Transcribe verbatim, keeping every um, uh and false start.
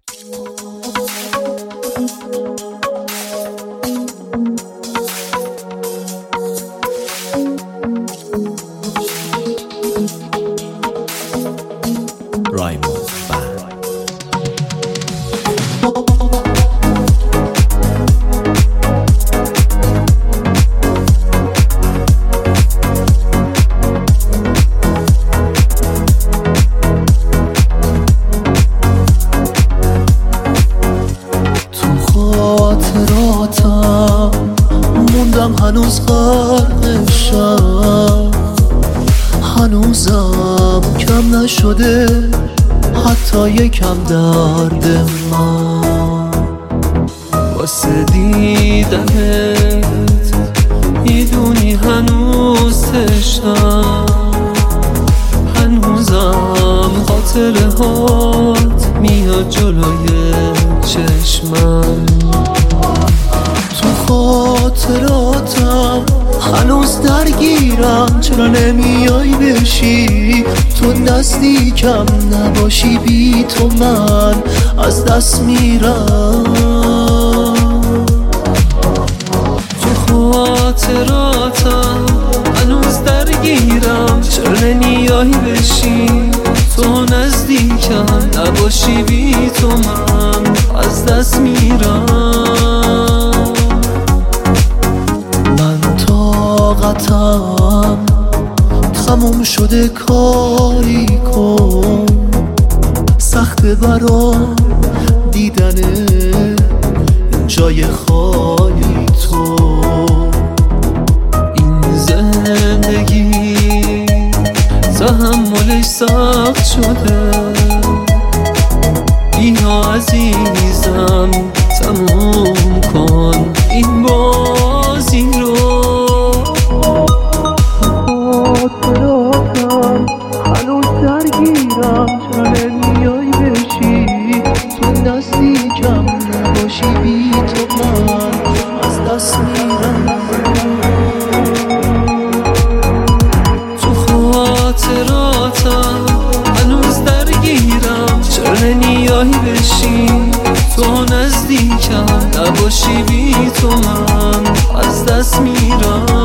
رایموند بند. تو خاطراتم موندم هنوز غرقشم، هنوزم کم نشده حتی یکم درد من. واسه دیدنت میدونی هنوز تشنم، هنوزم خاطره هات میاد جلوی چشمم. تو خاطراتم هنوز درگیرم، چرا نمیای بشی تو نزدیکم نباشی، بی تو من از دست میرم. تو خاطراتم هنوز درگیرم، چرا نمیای بشی تو نزدیکم نباشی، بی تو من از دست میرم. من طاقتم تموم شده، کاری کن سخته برام دیدن جای خالی تو. این زندگی تحملش سخت شده، بیا عزیزم تموم کن این بازی رو. خاطراتم هنوز درگیرم، چرا نمیای بشی تو نزدیکم نباشی، بی تو من از دست میرم. تو خاطراتم هنوز درگیرم، چرا نمیای بشی تو نزدیکم نباشی، بی تو من از دست میرم.